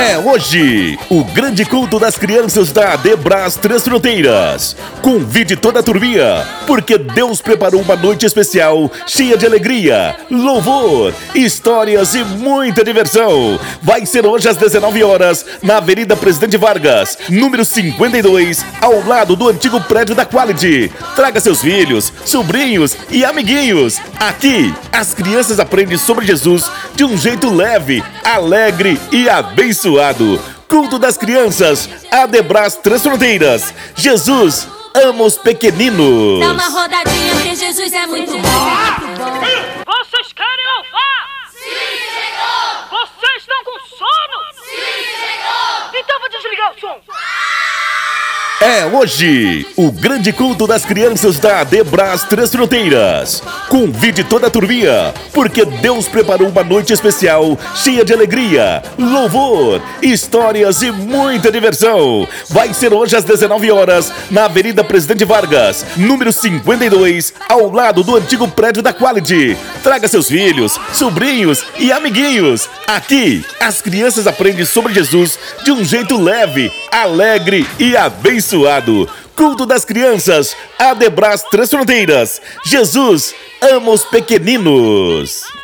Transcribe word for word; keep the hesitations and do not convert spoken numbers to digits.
É hoje, o grande culto das crianças da Adebras Três Fronteiras. Convide toda a turminha, porque Deus preparou uma noite especial, cheia de alegria, louvor, histórias e muita diversão. Vai ser hoje às dezenove horas, na Avenida Presidente Vargas, número cinquenta e dois, ao lado do antigo prédio da Quality. Traga seus filhos, sobrinhos e amiguinhos. Aqui, as crianças aprendem sobre Jesus de um jeito leve, alegre e abençoado. Culto das crianças, Adebras Três Fronteiras. Jesus ama os pequeninos. Dá uma rodadinha porque Jesus é muito bom. Vocês querem louvar? Sim, Senhor! Vocês estão com sono? Sim, Senhor! Então vou desligar o som. É hoje, o grande culto das crianças da Adebras Três Fronteiras. Convide toda a turminha, porque Deus preparou uma noite especial, cheia de alegria, louvor, histórias e muita diversão. Vai ser hoje às dezenove horas, na Avenida Presidente Vargas, número cinquenta e dois, ao lado do antigo prédio da Quality. Traga seus filhos, sobrinhos e amiguinhos. Aqui, as crianças aprendem sobre Jesus de um jeito leve, alegre e abençoado. Culto das crianças, Adebras Três Fronteiras. Jesus ama os pequeninos.